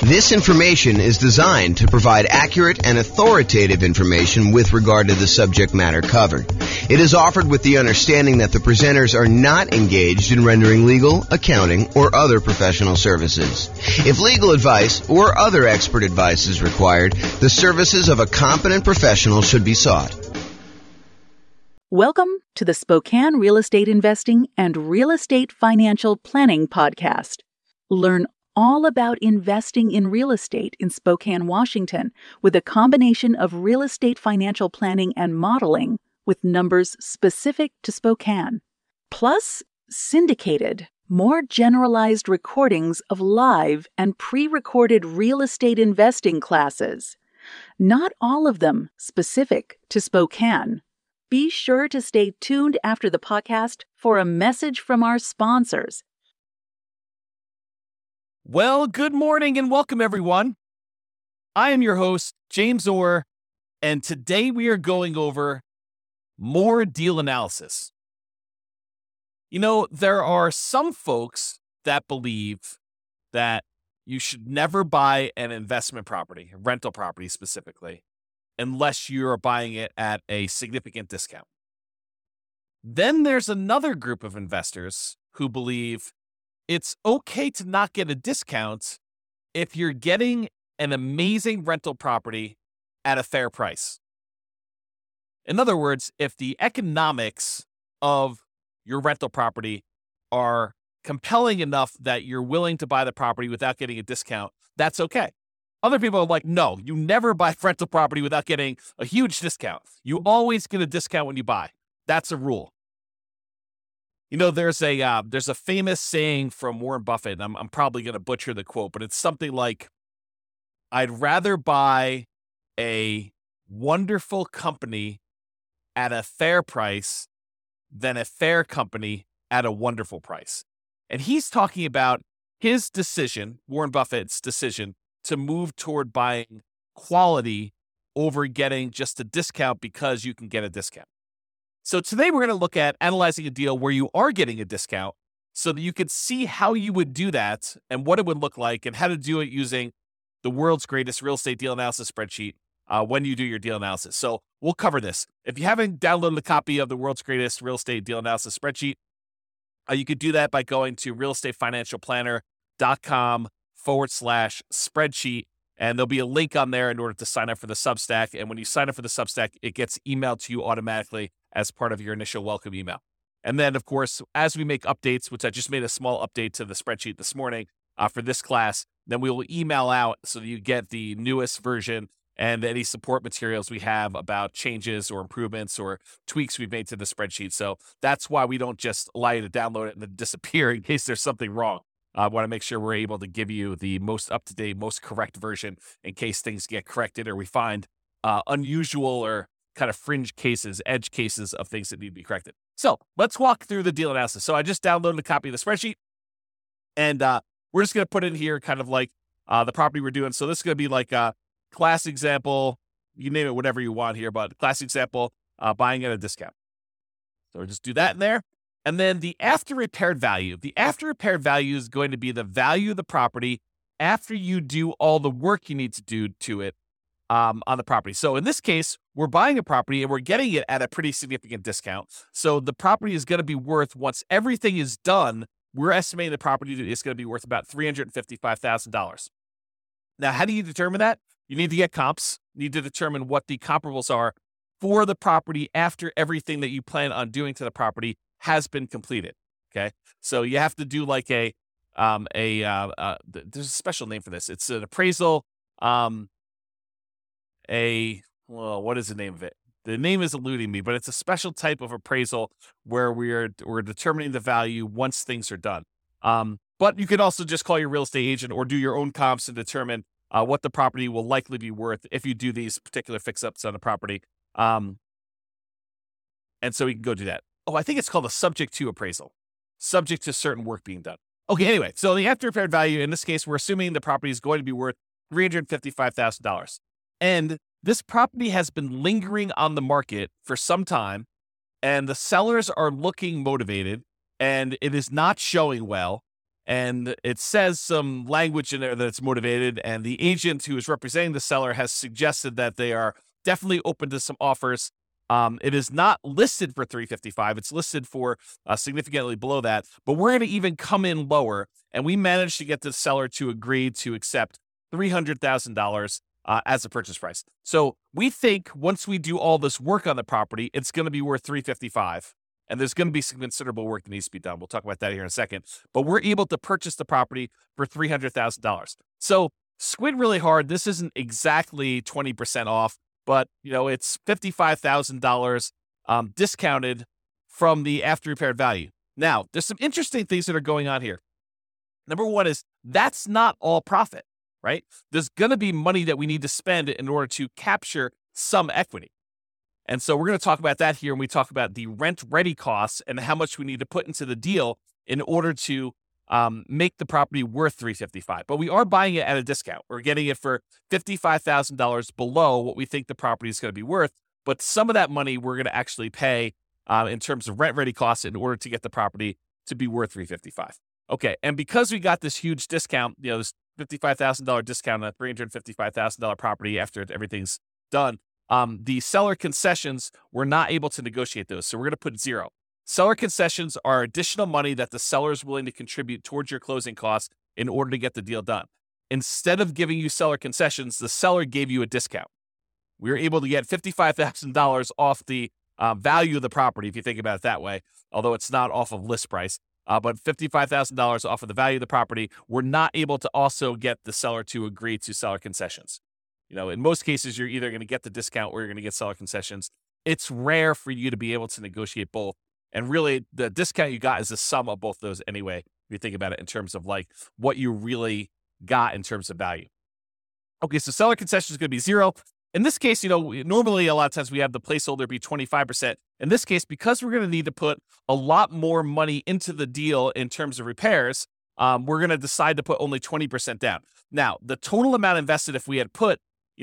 This information is designed to provide accurate and authoritative information with regard to the subject matter covered. It is offered with the understanding that the presenters are not engaged in rendering legal, accounting, or other professional services. If legal advice or other expert advice is required, the services of a competent professional should be sought. Welcome to the Spokane Real Estate Investing and Real Estate Financial Planning Podcast. Learn all about investing in real estate in Spokane, Washington, with a combination of real estate financial planning and modeling with numbers specific to Spokane. Plus, syndicated, more generalized recordings of live and pre-recorded real estate investing classes. Not all of them specific to Spokane. Be sure to stay tuned after the podcast for a message from our sponsors. Well, good morning and welcome, everyone. I am your host, James Orr, and today we are going over more deal analysis. You know, there are some folks that believe that you should never buy an investment property, a rental property specifically, unless you're buying it at a significant discount. Then there's another group of investors who believe it's okay to not get a discount if you're getting an amazing rental property at a fair price. In other words, if the economics of your rental property are compelling enough that you're willing to buy the property without getting a discount, that's okay. Other people are like, no, you never buy rental property without getting a huge discount. You always get a discount when you buy. That's a rule. You know, there's a famous saying from Warren Buffett, and I'm probably going to butcher the quote, but it's something like, I'd rather buy a wonderful company at a fair price than a fair company at a wonderful price. And he's talking about his decision, Warren Buffett's decision, to move toward buying quality over getting just a discount because you can get a discount. So today we're going to look at analyzing a deal where you are getting a discount so that you can see how you would do that and what it would look like and how to do it using the world's greatest real estate deal analysis spreadsheet when you do your deal analysis. So we'll cover this. If you haven't downloaded a copy of the world's greatest real estate deal analysis spreadsheet, you could do that by going to realestatefinancialplanner.com/spreadsheet. And there'll be a link on there in order to sign up for the Substack. And when you sign up for the Substack, it gets emailed to you automatically as part of your initial welcome email. And then, of course, as we make updates, which I just made a small update to the spreadsheet this morning for this class, then we will email out so that you get the newest version and any support materials we have about changes or improvements or tweaks we've made to the spreadsheet. So that's why we don't just allow you to download it and then disappear in case there's something wrong. I want to make sure we're able to give you the most up-to-date, most correct version in case things get corrected or we find unusual or kind of fringe cases, edge cases of things that need to be corrected. So let's walk through the deal analysis. So I just downloaded a copy of the spreadsheet, and we're just going to put in here kind of like the property we're doing. So this is going to be like a class example. You name it, whatever you want here, but class example, buying at a discount. So we'll just do that in there. And then the after repaired value. The after repaired value is going to be the value of the property after you do all the work you need to do to it on the property. So in this case, we're buying a property and we're getting it at a pretty significant discount. So the property is going to be worth, once everything is done, we're estimating the property is going to be worth about $355,000. Now, how do you determine that? You need to get comps. You need to determine what the comparables are for the property after everything that you plan on doing to the property has been completed. Okay. So you have to do like there's a special name for this. It's an appraisal. What is the name of it? The name is eluding me, but it's a special type of appraisal where we're determining the value once things are done. But you can also just call your real estate agent or do your own comps to determine what the property will likely be worth if you do these particular fix-ups on the property. And so we can go do that. Oh, I think it's called a subject to appraisal, subject to certain work being done. Okay, anyway, so the after repaired value, in this case, we're assuming the property is going to be worth $355,000. And this property has been lingering on the market for some time, and the sellers are looking motivated, and it is not showing well. and it says some language in there that it's motivated, and the agent who is representing the seller has suggested that they are definitely open to some offers. It is not listed for $355. It's listed for significantly below that, but we're going to even come in lower, and we managed to get the seller to agree to accept $300,000 as a purchase price. So we think once we do all this work on the property, it's going to be worth $355. And there's going to be some considerable work that needs to be done. We'll talk about that here in a second. But we're able to purchase the property for $300,000. So squint really hard. This isn't exactly 20% off, but it's $55,000 discounted from the after repaired value. Now, there's some interesting things that are going on here. Number one is that's not all profit, right? There's going to be money that we need to spend in order to capture some equity. And so we're going to talk about that here when we talk about the rent-ready costs and how much we need to put into the deal in order to make the property worth $355. But we are buying it at a discount. We're getting it for $55,000 below what we think the property is going to be worth. But some of that money we're going to actually pay in terms of rent-ready costs in order to get the property to be worth $355. Okay, and because we got this huge discount, this $55,000 discount on a $355,000 property after everything's done, the seller concessions, we're not able to negotiate those. So we're going to put 0. Seller concessions are additional money that the seller is willing to contribute towards your closing costs in order to get the deal done. Instead of giving you seller concessions, the seller gave you a discount. We were able to get $55,000 off the value of the property, if you think about it that way, although it's not off of list price. But $55,000 off of the value of the property. We're not able to also get the seller to agree to seller concessions. In most cases, you're either going to get the discount or you're going to get seller concessions. It's rare for you to be able to negotiate both. And really, the discount you got is the sum of both those anyway, if you think about it in terms of like what you really got in terms of value. Okay, so seller concession is going to be 0. In this case, normally a lot of times we have the placeholder be 25%. In this case, because we're going to need to put a lot more money into the deal in terms of repairs, we're going to decide to put only 20% down. Now, the total amount invested, if we had put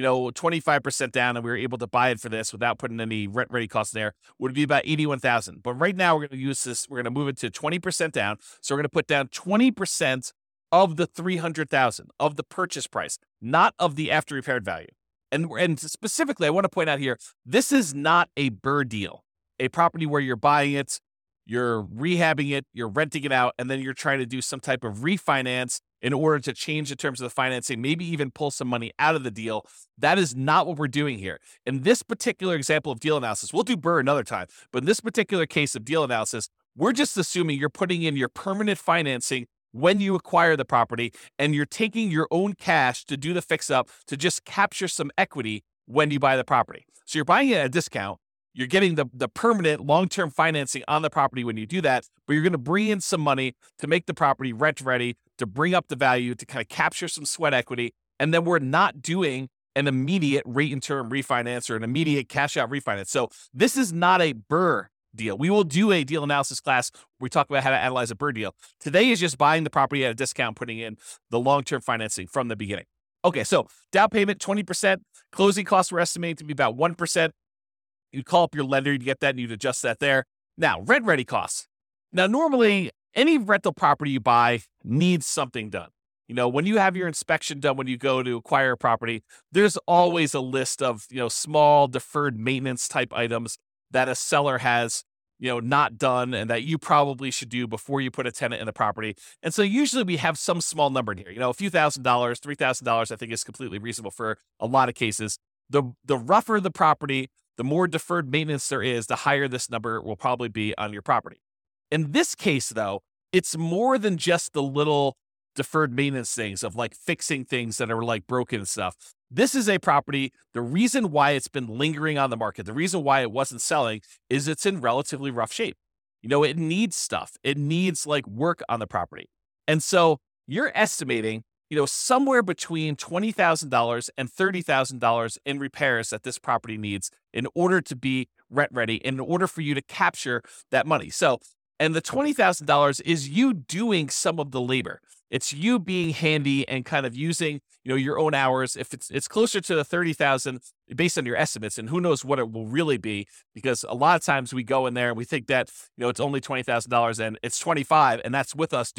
25% down and we were able to buy it for this without putting any rent ready costs there, would be about $81,000. But right now we're going to use this, we're going to move it to 20% down. So we're going to put down 20% of the $300,000 of the purchase price, not of the after repaired value. And specifically, I want to point out here, this is not a BRRRR deal, a property where you're buying it, you're rehabbing it, you're renting it out, and then you're trying to do some type of refinance in order to change the terms of the financing, maybe even pull some money out of the deal. That is not what we're doing here. In this particular example of deal analysis, we'll do BRRRR another time, but in this particular case of deal analysis, we're just assuming you're putting in your permanent financing when you acquire the property, and you're taking your own cash to do the fix up to just capture some equity when you buy the property. So you're buying it at a discount. You're getting the permanent long-term financing on the property when you do that, but you're going to bring in some money to make the property rent ready, to bring up the value, to kind of capture some sweat equity. And then we're not doing an immediate rate and term refinance or an immediate cash out refinance. So this is not a BRRRR deal. We will do a deal analysis class where we talk about how to analyze a BRRRR deal. Today is just buying the property at a discount, putting in the long-term financing from the beginning. Okay, so down payment, 20%. Closing costs were estimated to be about 1%. You'd call up your lender, you'd get that, and you'd adjust that there. Now, rent-ready costs. Now, normally, any rental property you buy needs something done. When you have your inspection done, when you go to acquire a property, there's always a list of, small deferred maintenance type items that a seller has, not done and that you probably should do before you put a tenant in the property. And so usually we have some small number in here, a few $1,000, $3,000, I think is completely reasonable for a lot of cases. The rougher the property, the more deferred maintenance there is, the higher this number will probably be on your property. In this case, though, it's more than just the little deferred maintenance things of like fixing things that are like broken and stuff. This is a property. The reason why it's been lingering on the market, the reason why it wasn't selling is it's in relatively rough shape. It needs stuff. It needs like work on the property. And so you're estimating, somewhere between $20,000 and $30,000 in repairs that this property needs in order to be rent ready, in order for you to capture that money. So, and the $20,000 is you doing some of the labor. It's you being handy and kind of using, your own hours. If it's closer to the $30,000 based on your estimates, and who knows what it will really be, because a lot of times we go in there and we think that, it's only $20,000 and it's $25,000, and that's with us doing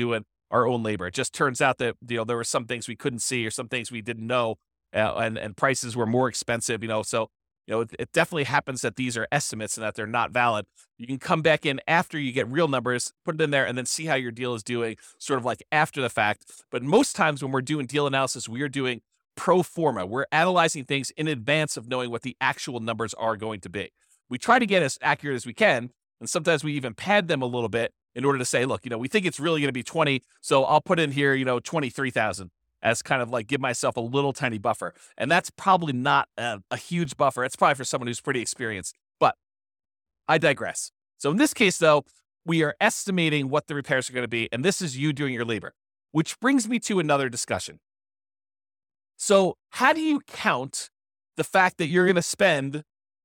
our own labor. It just turns out that, there were some things we couldn't see or some things we didn't know, and prices were more expensive, so, it definitely happens that these are estimates and that they're not valid. You can come back in after you get real numbers, put it in there, and then see how your deal is doing sort of like after the fact. But most times when we're doing deal analysis, we are doing pro forma. We're analyzing things in advance of knowing what the actual numbers are going to be. We try to get as accurate as we can, and sometimes we even pad them a little bit in order to say, look, we think it's really going to be 20, so I'll put in here, 23,000 as kind of like give myself a little tiny buffer. And that's probably not a huge buffer. It's probably for someone who's pretty experienced, but I digress. So in this case, though, we are estimating what the repairs are going to be, and this is you doing your labor, which brings me to another discussion. So how do you count the fact that you're going to spend,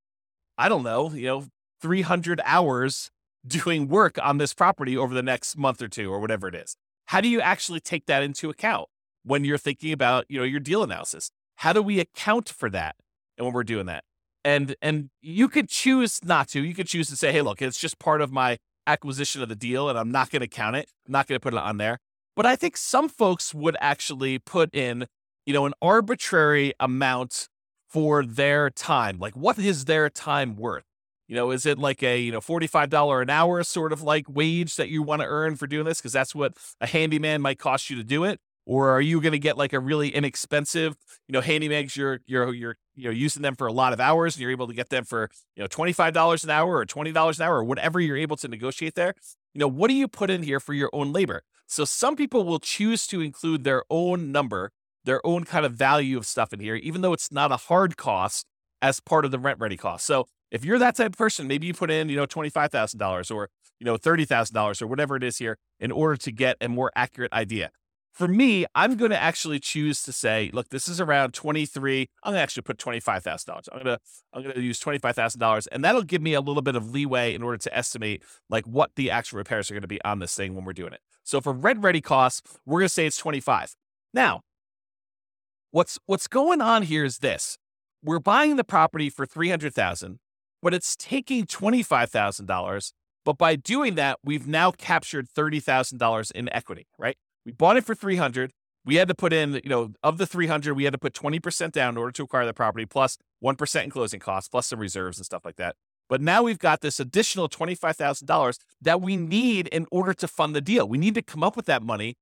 I don't know, 300 hours doing work on this property over the next month or two or whatever it is? How do you actually take that into account when you're thinking about, your deal analysis? How do we account for that? And when we're doing that, and you could choose not to. You could choose to say, hey, look, it's just part of my acquisition of the deal, and I'm not going to count it. I'm not going to put it on there. But I think some folks would actually put in, an arbitrary amount for their time. Like, what is their time worth? Is it like a, $45 an hour sort of like wage that you want to earn for doing this? Because that's what a handyman might cost you to do it. Or are you going to get like a really inexpensive, handymans? You're using them for a lot of hours, and you're able to get them for, $25 an hour or $20 an hour or whatever you're able to negotiate there. What do you put in here for your own labor? So some people will choose to include their own number, their own kind of value of stuff in here, even though it's not a hard cost as part of the rent ready cost. So if you're that type of person, maybe you put in, $25,000 or, $30,000 or whatever it is here in order to get a more accurate idea. For me, I'm going to actually choose to say, look, this is around 23. I'm going to actually put $25,000. I'm going to use $25,000, and that'll give me a little bit of leeway in order to estimate like what the actual repairs are going to be on this thing when we're doing it. So for rent ready costs, we're going to say it's 25. Now, what's going on here is this: we're buying the property for $300,000, but it's taking $25,000. But by doing that, we've now captured $30,000 in equity, right? We bought it for $300,000. We had to put in, of the $300,000, we had to put 20% down in order to acquire the property, plus 1% in closing costs, plus some reserves and stuff like that. But now we've got this additional $25,000 that we need in order to fund the deal. We need to come up with that money,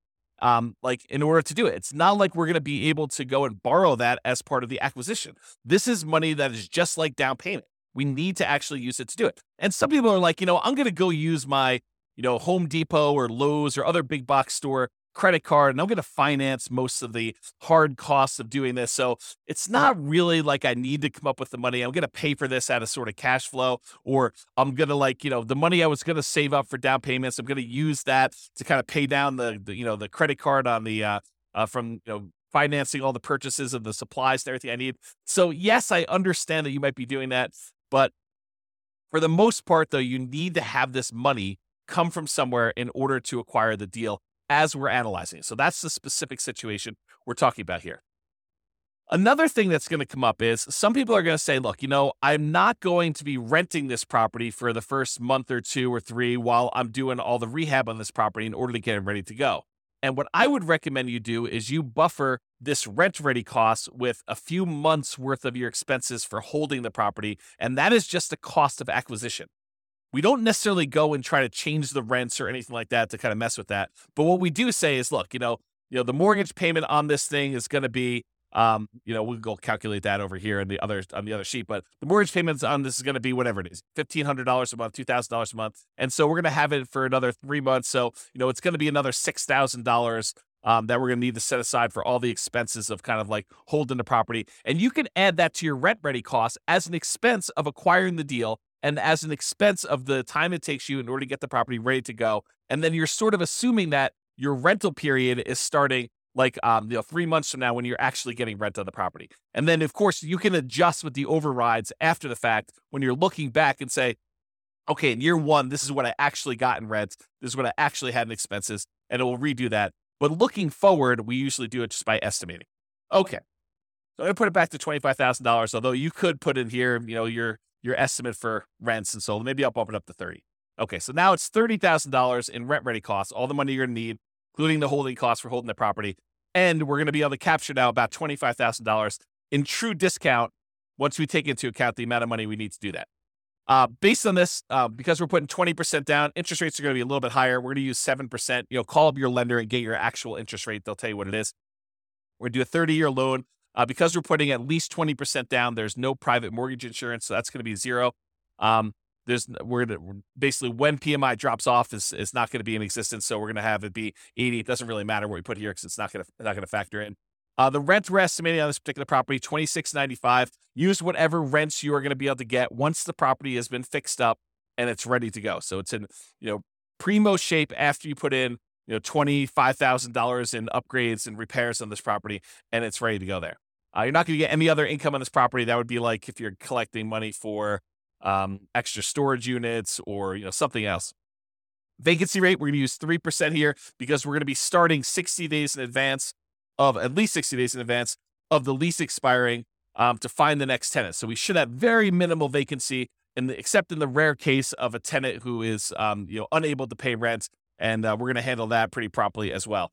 in order to do it. It's not like we're going to be able to go and borrow that as part of the acquisition. This is money that is just like down payment. We need to actually use it to do it. And some people are like, I'm going to go use my, Home Depot or Lowe's or other big box store credit card, and I'm going to finance most of the hard costs of doing this. So it's not really like I need to come up with the money. I'm going to pay for this out of sort of cash flow, or I'm going to the money I was going to save up for down payments, I'm going to use that to kind of pay down the credit card on the, from, financing all the purchases of the supplies and everything I need. So yes, I understand that you might be doing that, but for the most part though, you need to have this money come from somewhere in order to acquire the deal as we're analyzing it. So that's the specific situation we're talking about here. Another thing that's going to come up is some people are going to say, look, I'm not going to be renting this property for the first month or 2 or 3 while I'm doing all the rehab on this property in order to get it ready to go. And what I would recommend you do is you buffer this rent ready cost with a few months worth of your expenses for holding the property. And that is just the cost of acquisition. We don't necessarily go and try to change the rents or anything like that to kind of mess with that. But what we do say is, look, the mortgage payment on this thing is going to be, we'll go calculate that over here on the other sheet. But the mortgage payments on this is going to be whatever it is, $1,500 a month, $2,000 a month. And so we're going to have it for another 3 months. So, it's going to be another $6,000 that we're going to need to set aside for all the expenses of kind of like holding the property. And you can add that to your rent ready costs as an expense of acquiring the deal, and as an expense of the time it takes you in order to get the property ready to go. And then you're sort of assuming that your rental period is starting like 3 months from now when you're actually getting rent on the property. And then, of course, you can adjust with the overrides after the fact when you're looking back and say, okay, in year 1, this is what I actually got in rent. This is what I actually had in expenses, and it will redo that. But looking forward, we usually do it just by estimating. Okay, so I'm going to put it back to $25,000, although you could put in here, your estimate for rents. And so maybe I'll bump it up to 30. Okay, so now it's $30,000 in rent ready costs, all the money you're going to need including the holding costs for holding the property. And we're going to be able to capture now about $25,000 in true discount once we take into account the amount of money we need to do that. Based on this, because we're putting 20% down, interest rates are going to be a little bit higher. We're going to use 7%. Call up your lender and get your actual interest rate. They'll tell you what it is. We're going to do a 30-year loan. Because we're putting at least 20% down, there's no private mortgage insurance, so that's going to be zero. Basically when PMI drops off is not going to be in existence, so we're going to have it be 80. It doesn't really matter what we put here because it's not going to factor in. The rent we're estimating on this particular property, $26.95. Use whatever rents you are going to be able to get once the property has been fixed up and it's ready to go. So it's in primo shape after you put in $25,000 in upgrades and repairs on this property, and it's ready to go there. You're not going to get any other income on this property. That would be like if you're collecting money for extra storage units or something else. Vacancy rate, we're going to use 3% here because we're going to be starting at least 60 days in advance of the lease expiring to find the next tenant. So we should have very minimal vacancy, except in the rare case of a tenant who is unable to pay rent. And we're going to handle that pretty promptly as well.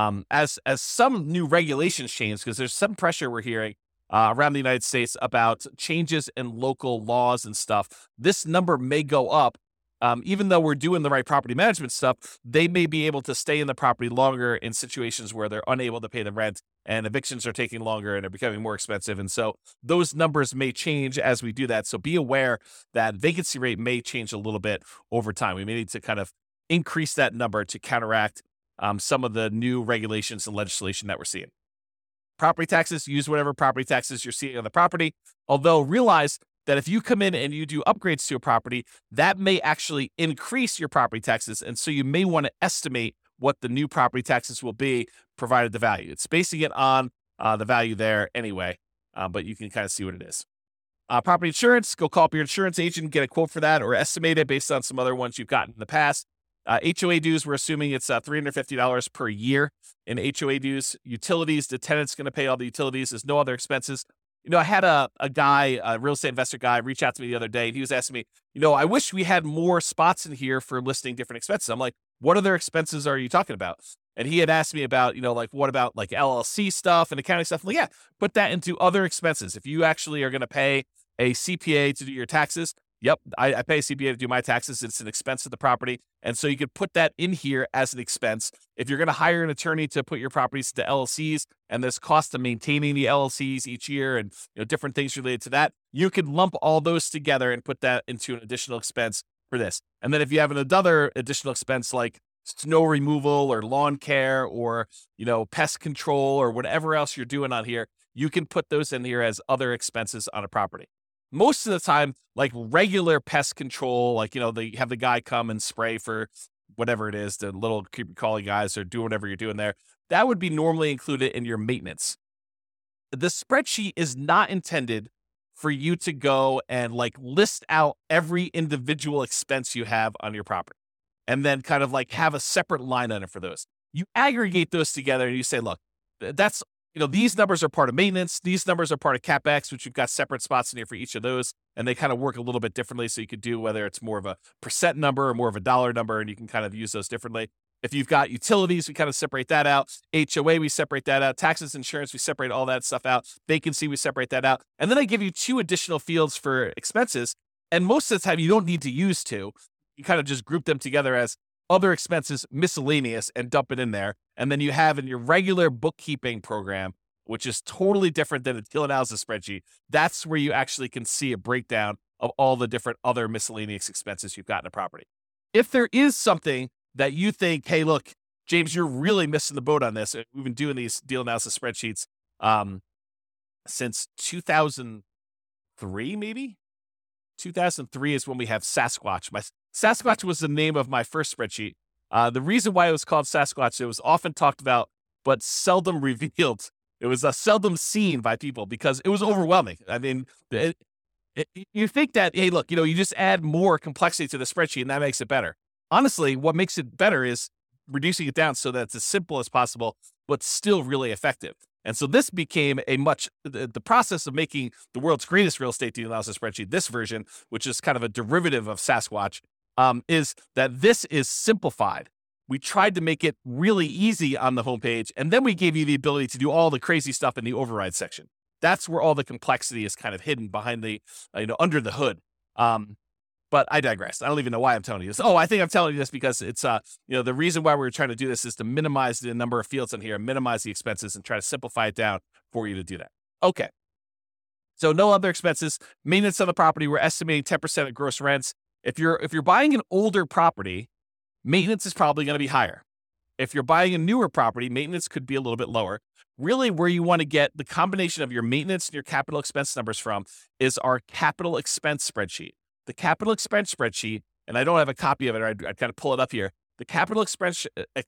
As some new regulations change, because there's some pressure we're hearing around the United States about changes in local laws and stuff, this number may go up. Even though we're doing the right property management stuff, they may be able to stay in the property longer in situations where they're unable to pay the rent and evictions are taking longer and are becoming more expensive. And so those numbers may change as we do that. So be aware that vacancy rate may change a little bit over time. We may need to kind of increase that number to counteract some of the new regulations and legislation that we're seeing. Property taxes, use whatever property taxes you're seeing on the property, although realize that if you come in and you do upgrades to a property, that may actually increase your property taxes. And so you may want to estimate what the new property taxes will be provided the value. It's basing it on the value there anyway, but you can kind of see what it is. Property insurance, go call up your insurance agent, get a quote for that or estimate it based on some other ones you've gotten in the past. HOA dues, we're assuming it's $350 per year in HOA dues. Utilities, the tenant's going to pay all the utilities. There's no other expenses. I had a guy, a real estate investor guy, reach out to me the other day, and he was asking me, I wish we had more spots in here for listing different expenses. I'm like, what other expenses are you talking about? And he had asked me about, what about like LLC stuff and accounting stuff? I'm like, yeah, put that into other expenses. If you actually are going to pay a CPA to do your taxes, yep, I pay a CPA to do my taxes. It's an expense of the property. And so you could put that in here as an expense. If you're going to hire an attorney to put your properties to LLCs and there's cost of maintaining the LLCs each year and different things related to that, you could lump all those together and put that into an additional expense for this. And then if you have another additional expense like snow removal or lawn care or, pest control or whatever else you're doing on here, you can put those in here as other expenses on a property. Most of the time, like regular pest control, like, they have the guy come and spray for whatever it is, the little creepy crawly guys or do whatever you're doing there. That would be normally included in your maintenance. The spreadsheet is not intended for you to go and list out every individual expense you have on your property and then kind of have a separate line item for those. You aggregate those together and you say, look, that's these numbers are part of maintenance. These numbers are part of CapEx, which you've got separate spots in here for each of those. And they kind of work a little bit differently. So you could do whether it's more of a percent number or more of a dollar number, and you can kind of use those differently. If you've got utilities, we kind of separate that out. HOA, we separate that out. Taxes, insurance, we separate all that stuff out. Vacancy, we separate that out. And then I give you 2 additional fields for expenses. And most of the time, you don't need to use 2. You kind of just group them together as other expenses, miscellaneous, and dump it in there. And then you have in your regular bookkeeping program, which is totally different than a deal analysis spreadsheet. That's where you actually can see a breakdown of all the different other miscellaneous expenses you've got in a property. If there is something that you think, hey, look, James, you're really missing the boat on this. We've been doing these deal analysis spreadsheets since 2003, maybe? 2003 is when we have Sasquatch. Sasquatch was the name of my first spreadsheet. The reason why it was called Sasquatch, it was often talked about, but seldom revealed. It was seldom seen by people because it was overwhelming. I mean, you think that, hey, look, you just add more complexity to the spreadsheet and that makes it better. Honestly, what makes it better is reducing it down so that it's as simple as possible, but still really effective. And so this became the process of making the world's greatest real estate deal analysis spreadsheet, this version, which is kind of a derivative of Sasquatch, is that this is simplified. we tried to make it really easy on the homepage, and then we gave you the ability to do all the crazy stuff in the override section. That's where all the complexity is kind of hidden behind the, under the hood. But I digress. I don't even know why I'm telling you this. Oh, I think I'm telling you this because it's, the reason why we're trying to do this is to minimize the number of fields in here, minimize the expenses, and try to simplify it down for you to do that. Okay. So no other expenses. Maintenance on the property, we're estimating 10% of gross rents. If you're buying an older property, maintenance is probably going to be higher. If you're buying a newer property, maintenance could be a little bit lower. Really, where you want to get the combination of your maintenance and your capital expense numbers from is our capital expense spreadsheet. The capital expense spreadsheet, and I don't have a copy of it, I'd kind of pull it up here. The capital expense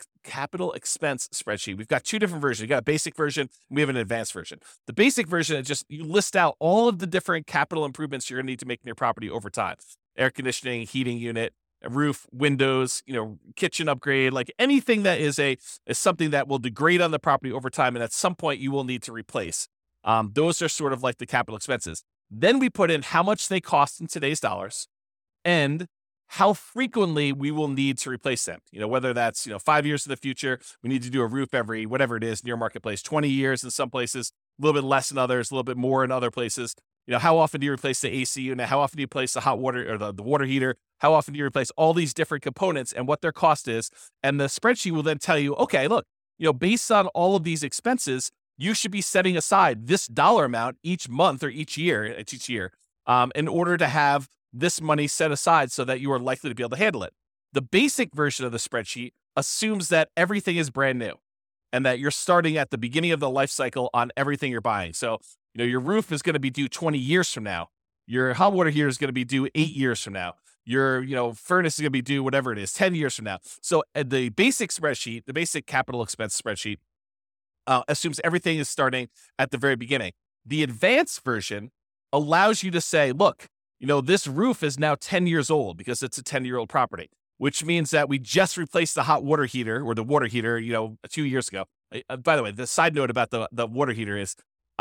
spreadsheet, we've got two different versions. We've got a basic version, and we have an advanced version. The basic version is just, you list out all of the different capital improvements you're going to need to make in your property over time. Air conditioning, heating unit, a roof, windows, kitchen upgrade, like anything that is something that will degrade on the property over time, and at some point you will need to replace. Those are sort of like the capital expenses. Then we put in how much they cost in today's dollars and how frequently we will need to replace them. Whether that's, 5 years in the future, we need to do a roof every, whatever it is, near marketplace, 20 years in some places, a little bit less in others, a little bit more in other places. How often do you replace the AC unit? How often do you replace the hot water or the water heater? How often do you replace all these different components and what their cost is? And the spreadsheet will then tell you, okay, look, based on all of these expenses, you should be setting aside this dollar amount each month or each year, in order to have this money set aside so that you are likely to be able to handle it. The basic version of the spreadsheet assumes that everything is brand new and that you're starting at the beginning of the life cycle on everything you're buying. So, your roof is going to be due 20 years from now. Your hot water heater is going to be due 8 years from now. Your, furnace is going to be due whatever it is, 10 years from now. So the basic spreadsheet, the basic capital expense spreadsheet, assumes everything is starting at the very beginning. The advanced version allows you to say, look, this roof is now 10 years old because it's a 10-year-old property, which means that we just replaced the hot water heater or the water heater, 2 years ago. By the way, the side note about the water heater is,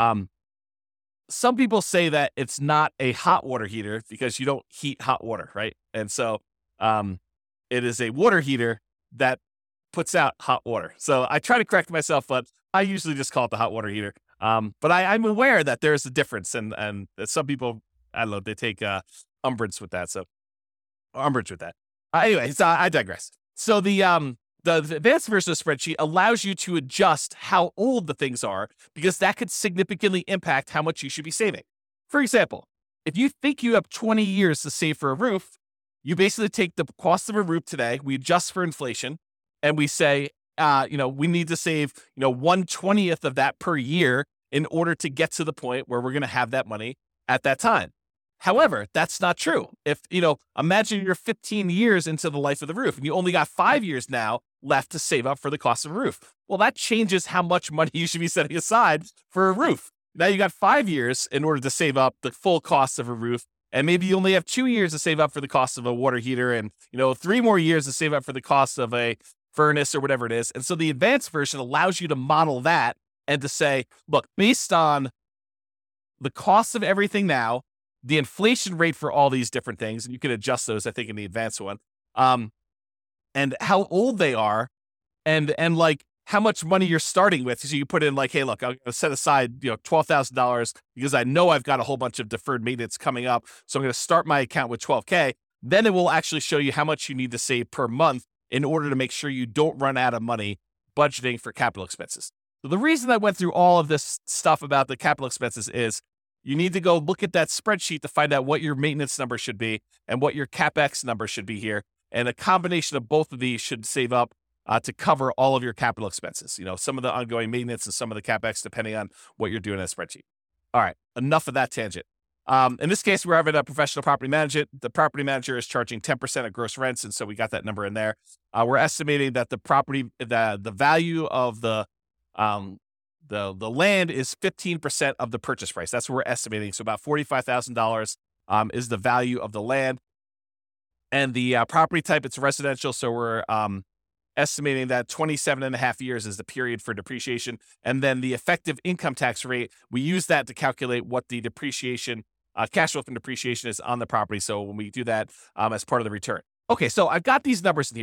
some people say that it's not a hot water heater because you don't heat hot water, right? And so it is a water heater that puts out hot water. So I try to correct myself, but I usually just call it the hot water heater. But I'm aware that there's a difference, and some people, I don't know, they take umbrage with that. Anyway, so I digress. So the advanced version of the spreadsheet allows you to adjust how old the things are because that could significantly impact how much you should be saving. For example, if you think you have 20 years to save for a roof, you basically take the cost of a roof today, we adjust for inflation, and we say, we need to save, 1/20th of that per year in order to get to the point where we're going to have that money at that time. However, that's not true. If, imagine you're 15 years into the life of the roof and you only got 5 years now left to save up for the cost of a roof. Well, that changes how much money you should be setting aside for a roof. Now you got 5 years in order to save up the full cost of a roof. And maybe you only have 2 years to save up for the cost of a water heater and, 3 more years to save up for the cost of a furnace or whatever it is. And so the advanced version allows you to model that and to say, look, based on the cost of everything now, the inflation rate for all these different things, and you can adjust those, I think, in the advanced one, and how old they are, and like how much money you're starting with. So you put in like, hey, look, I'm going to set aside, $12,000 because I know I've got a whole bunch of deferred maintenance coming up. So I'm going to start my account with $12K. Then it will actually show you how much you need to save per month in order to make sure you don't run out of money budgeting for capital expenses. So the reason I went through all of this stuff about the capital expenses is you need to go look at that spreadsheet to find out what your maintenance number should be and what your CapEx number should be here. And a combination of both of these should save up to cover all of your capital expenses. Some of the ongoing maintenance and some of the CapEx, depending on what you're doing in that spreadsheet. All right, enough of that tangent. In this case, we're having a professional property manager. The property manager is charging 10% of gross rents, and so we got that number in there. We're estimating that the value of the land is 15% of the purchase price. That's what we're estimating. So about $45,000 is the value of the land. And the property type, it's residential. So we're estimating that 27.5 years is the period for depreciation. And then the effective income tax rate, we use that to calculate what the depreciation, cash flow from depreciation is on the property. So when we do that as part of the return. Okay, so I've got these numbers in here.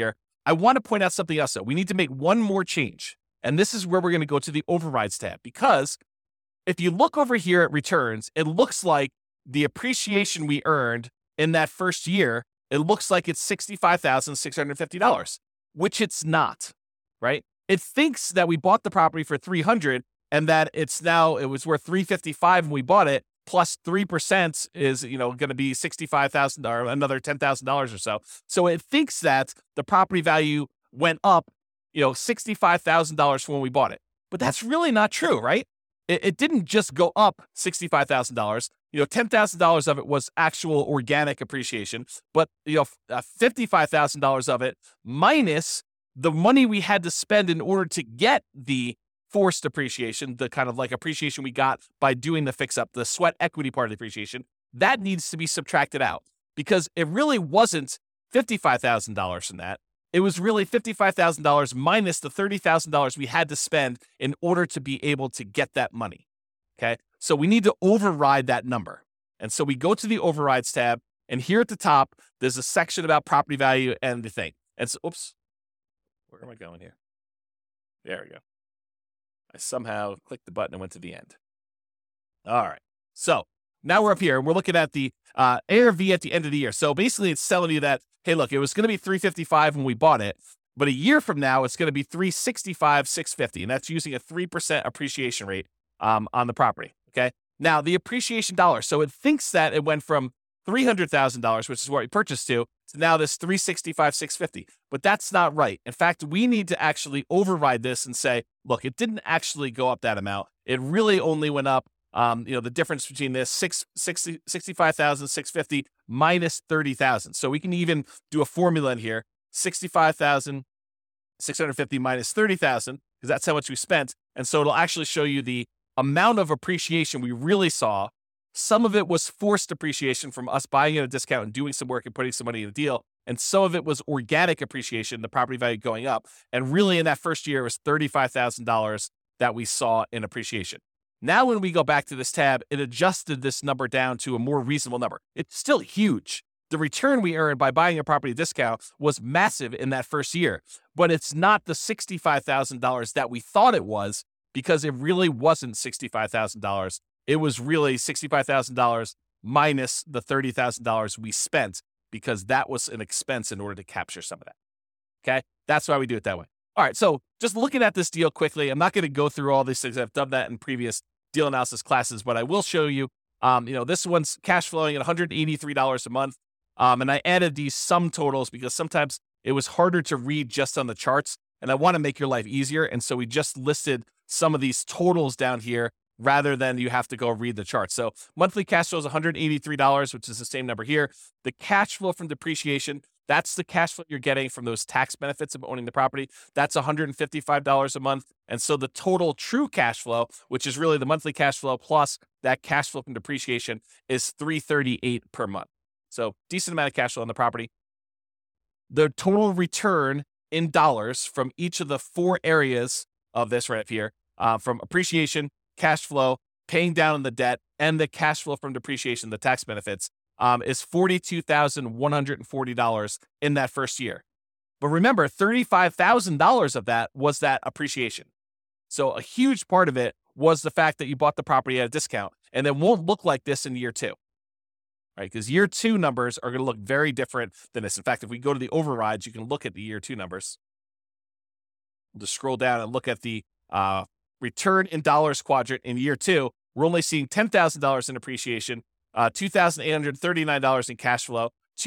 I want to point out something else, though. We need to make one more change. And this is where we're going to go to the overrides tab, because if you look over here at returns, it looks like the appreciation we earned in that first year, it looks like it's $65,650, which it's not, right? It thinks that we bought the property for $300 and that it was worth $355 when we bought it, plus 3% is, going to be $65,000 or another $10,000 or so. So it thinks that the property value went up, $65,000 from when we bought it. But that's really not true, right? It didn't just go up $65,000. $10,000 of it was actual organic appreciation, but $55,000 of it minus the money we had to spend in order to get the forced appreciation, the kind of like appreciation we got by doing the fix up, the sweat equity part of the appreciation, that needs to be subtracted out, because it really wasn't $55,000 from that. It was really $55,000 minus the $30,000 we had to spend in order to be able to get that money. Okay. So we need to override that number. And so we go to the overrides tab, and here at the top, there's a section about property value and the thing. And so, oops, where am I going here? There we go. I somehow clicked the button and went to the end. All right. So now we're up here and we're looking at the ARV at the end of the year. So basically it's telling you that, hey, look, it was going to be $355 when we bought it, but a year from now, it's going to be $365,650. And that's using a 3% appreciation rate on the property. Okay. Now the appreciation dollar. So it thinks that it went from $300,000, which is what we purchased to now this $365,650. But that's not right. In fact, we need to actually override this and say, look, it didn't actually go up that amount. It really only went up, the difference between this $65,650 minus $30,000. So we can even do a formula in here, $65,650 minus $30,000, because that's how much we spent. And so it'll actually show you the amount of appreciation we really saw. Some of it was forced appreciation from us buying at a discount and doing some work and putting some money in the deal. And some of it was organic appreciation, the property value going up. And really in that first year, it was $35,000 that we saw in appreciation. Now, when we go back to this tab, it adjusted this number down to a more reasonable number. It's still huge. The return we earned by buying a property discount was massive in that first year, but it's not the $65,000 that we thought it was, because it really wasn't $65,000. It was really $65,000 minus the $30,000 we spent, because that was an expense in order to capture some of that. Okay. That's why we do it that way. All right. So just looking at this deal quickly, I'm not going to go through all these things. I've done that in previous deal analysis classes, but I will show you, this one's cash flowing at $183 a month. And I added these sum totals because sometimes it was harder to read just on the charts, and I want to make your life easier. And so we just listed some of these totals down here rather than you have to go read the chart. So monthly cash flow is $183, which is the same number here. The cash flow from depreciation, that's the cash flow you're getting from those tax benefits of owning the property. That's $155 a month. And so the total true cash flow, which is really the monthly cash flow plus that cash flow from depreciation, is $338 per month. So decent amount of cash flow on the property. The total return in dollars from each of the four areas of this right here, from appreciation, cash flow, paying down the debt, and the cash flow from depreciation, the tax benefits, is $42,140 in that first year. But remember, $35,000 of that was that appreciation. So a huge part of it was the fact that you bought the property at a discount, and it won't look like this in year two, right? Because year two numbers are going to look very different than this. In fact, if we go to the overrides, you can look at the year two numbers. We'll just scroll down and look at the return in dollars quadrant in year two. We're only seeing $10,000 in appreciation, $2,839 in cash flow,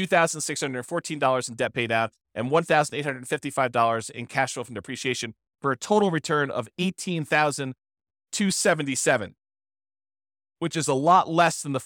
$2,614 in debt pay down, and $1,855 in cash flow from depreciation, for a total return of $18,277, which is a lot less than the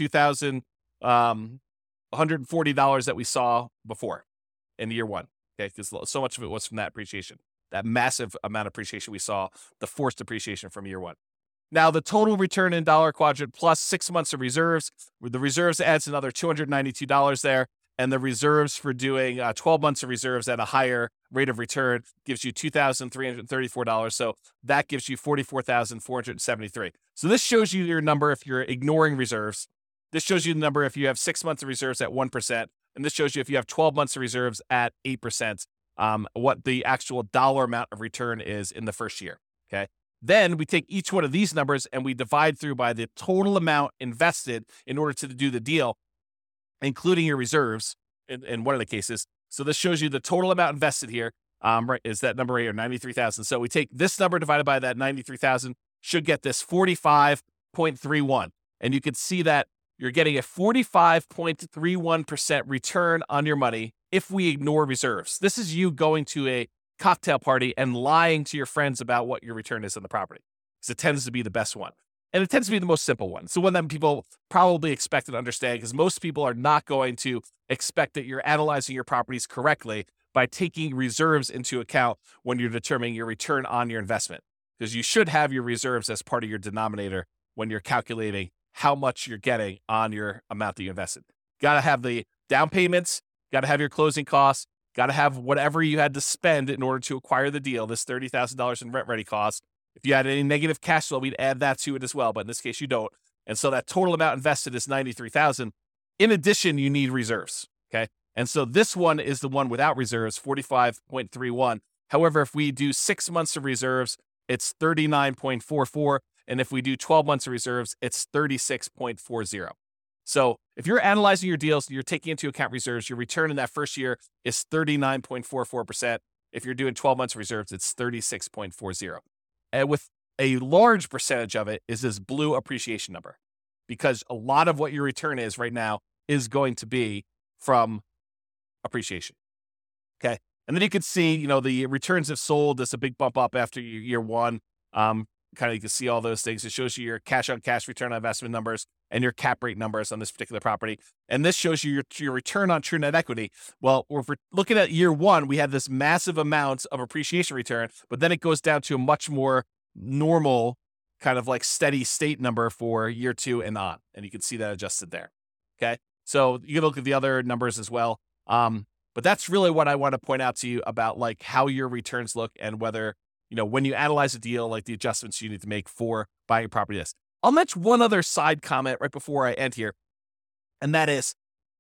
$42,140 that we saw before in year one. Okay, because so much of it was from that appreciation, that massive amount of appreciation we saw, the forced appreciation from year one. Now, the total return in dollar quadrant plus 6 months of reserves, the reserves adds another $292 there, and the reserves for doing 12 months of reserves at a higher rate of return gives you $2,334. So that gives you $44,473. So this shows you your number if you're ignoring reserves. This shows you the number if you have 6 months of reserves at 1%, and this shows you if you have 12 months of reserves at 8%. what the actual dollar amount of return is in the first year. Okay. Then we take each one of these numbers and we divide through by the total amount invested in order to do the deal, including your reserves in one of the cases. So this shows you the total amount invested here. Right, is that number right here, 93,000. So we take this number divided by that 93,000, should get this 45.31. And you can see that you're getting a 45.31% return on your money if we ignore reserves. This is you going to a cocktail party and lying to your friends about what your return is on the property, because it tends to be the best one. And it tends to be the most simple one. So one that people probably expect and understand, because most people are not going to expect that you're analyzing your properties correctly by taking reserves into account when you're determining your return on your investment, because you should have your reserves as part of your denominator when you're calculating how much you're getting on your amount that you invested. Got to have the down payments, got to have your closing costs, got to have whatever you had to spend in order to acquire the deal, this $30,000 in rent ready costs. If you had any negative cash flow, we'd add that to it as well, but in this case you don't. And so that total amount invested is $93,000. In addition, you need reserves, okay? And so this one is the one without reserves, 45.31. However, if we do 6 months of reserves, it's 39.44. And if we do 12 months of reserves, it's 36.40. So if you're analyzing your deals, you're taking into account reserves, your return in that first year is 39.44%. If you're doing 12 months of reserves, it's 36.40. And with a large percentage of it is this blue appreciation number, because a lot of what your return is right now is going to be from appreciation. Okay. And then you can see, the returns have sold. There's a big bump up after year one. You can see all those things. It shows you your cash on cash return on investment numbers and your cap rate numbers on this particular property. And this shows you your return on true net equity. Well, if we're looking at year one, we had this massive amount of appreciation return, but then it goes down to a much more normal kind of like steady state number for year two and on. And you can see that adjusted there. Okay. So you can look at the other numbers as well. But that's really what I want to point out to you about like how your returns look and whether, when you analyze a deal, like the adjustments you need to make for buying a property. This. I'll mention one other side comment right before I end here. And that is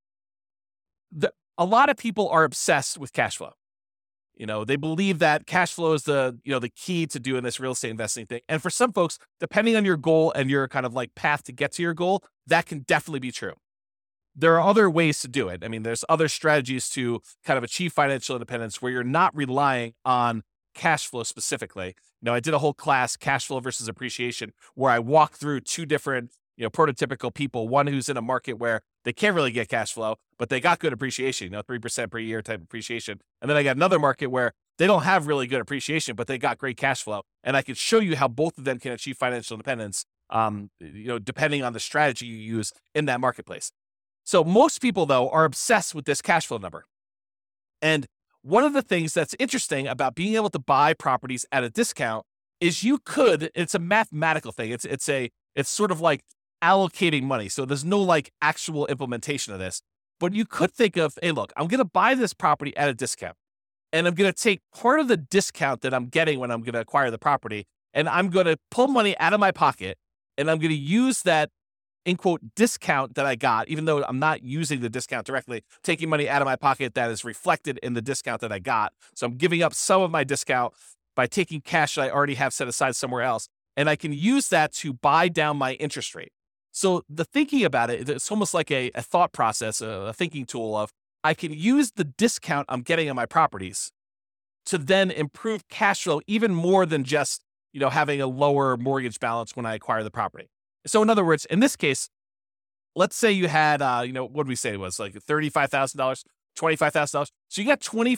a lot of people are obsessed with cash flow. They believe that cash flow is the key to doing this real estate investing thing. And for some folks, depending on your goal and your kind of like path to get to your goal, that can definitely be true. There are other ways to do it. I mean, there's other strategies to kind of achieve financial independence where you're not relying on cash flow specifically. I did a whole class, cash flow versus appreciation, where I walked through two different, prototypical people. One who's in a market where they can't really get cash flow, but they got good appreciation, 3% per year type appreciation. And then I got another market where they don't have really good appreciation, but they got great cash flow. And I could show you how both of them can achieve financial independence, depending on the strategy you use in that marketplace. So most people, though, are obsessed with this cash flow number. And one of the things that's interesting about being able to buy properties at a discount is it's a mathematical thing. It's sort of like allocating money. So there's no like actual implementation of this, but you could think of, hey, look, I'm going to buy this property at a discount and I'm going to take part of the discount that I'm getting when I'm going to acquire the property. And I'm going to pull money out of my pocket and I'm going to use that in quote discount that I got, even though I'm not using the discount directly, taking money out of my pocket that is reflected in the discount that I got. So I'm giving up some of my discount by taking cash that I already have set aside somewhere else. And I can use that to buy down my interest rate. So the thinking about it, it's almost like a thought process, a thinking tool of I can use the discount I'm getting on my properties to then improve cash flow even more than just, having a lower mortgage balance when I acquire the property. So in other words, in this case, let's say you had, what did we say it was like $35,000, $25,000. So you got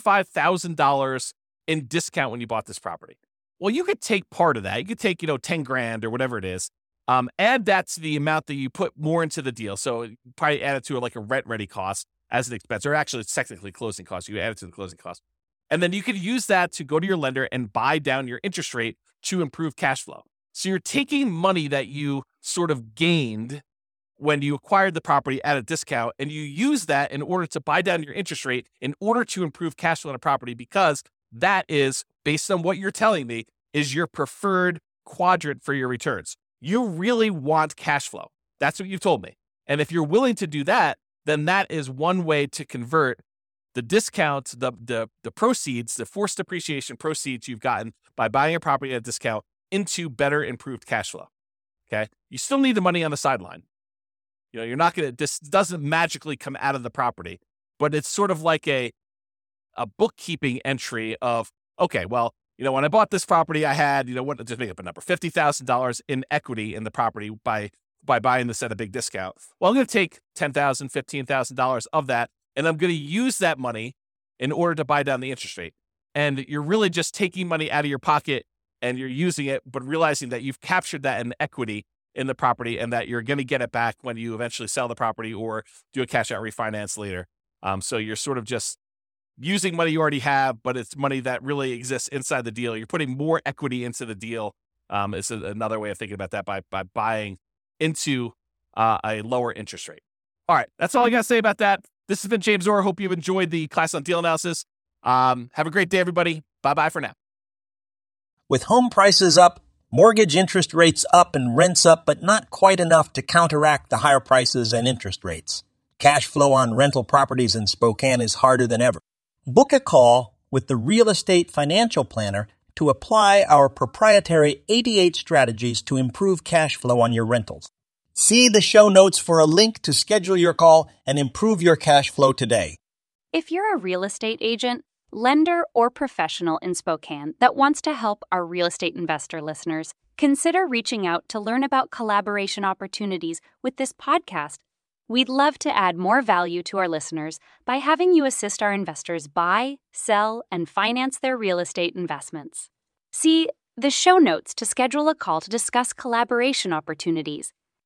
$25,000 in discount when you bought this property. Well, you could take part of that. You could take, 10 grand or whatever it is. Add that to the amount that you put more into the deal. So you probably add it to like a rent ready cost as an expense, or actually it's technically closing cost. You add it to the closing cost. And then you could use that to go to your lender and buy down your interest rate to improve cash flow. So you're taking money that you sort of gained when you acquired the property at a discount, and you use that in order to buy down your interest rate in order to improve cash flow on a property, because that is, based on what you're telling me, is your preferred quadrant for your returns. You really want cash flow. That's what you've told me. And if you're willing to do that, then that is one way to convert the discount, the proceeds, the forced depreciation proceeds you've gotten by buying a property at a discount into better improved cash flow. Okay. You still need the money on the sideline. You're not going to, this doesn't magically come out of the property, but it's sort of like a bookkeeping entry of, okay, well, when I bought this property, I had, just make up a number, $50,000 in equity in the property by buying this at a big discount. Well, I'm going to take $10,000, $15,000 of that, and I'm going to use that money in order to buy down the interest rate. And you're really just taking money out of your pocket and you're using it, but realizing that you've captured that in equity in the property and that you're going to get it back when you eventually sell the property or do a cash out refinance later. So you're sort of just using money you already have, but it's money that really exists inside the deal. You're putting more equity into the deal. Is another way of thinking about that by buying into a lower interest rate. All right, that's all I got to say about that. This has been James Orr. Hope you've enjoyed the class on deal analysis. Have a great day, everybody. Bye-bye for now. With home prices up, mortgage interest rates up, and rents up, but not quite enough to counteract the higher prices and interest rates, cash flow on rental properties in Spokane is harder than ever. Book a call with the Real Estate Financial Planner to apply our proprietary 88 strategies to improve cash flow on your rentals. See the show notes for a link to schedule your call and improve your cash flow today. If you're a real estate agent, lender, or professional in Spokane that wants to help our real estate investor listeners, consider reaching out to learn about collaboration opportunities with this podcast. We'd love to add more value to our listeners by having you assist our investors buy, sell, and finance their real estate investments. See the show notes to schedule a call to discuss collaboration opportunities.